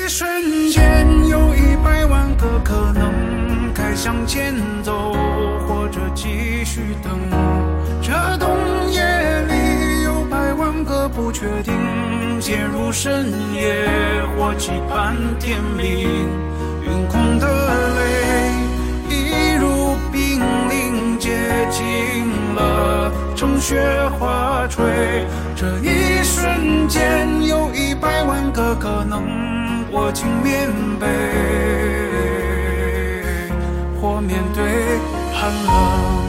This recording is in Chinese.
一瞬间，有100万个可能，该向前走，或者继续等。这冬夜里有100万个不确定，陷入深夜或期盼天明。晕空的泪一如冰凌，接近了成雪花坠。这一瞬间有100万个可能，握紧棉被或面对寒冷。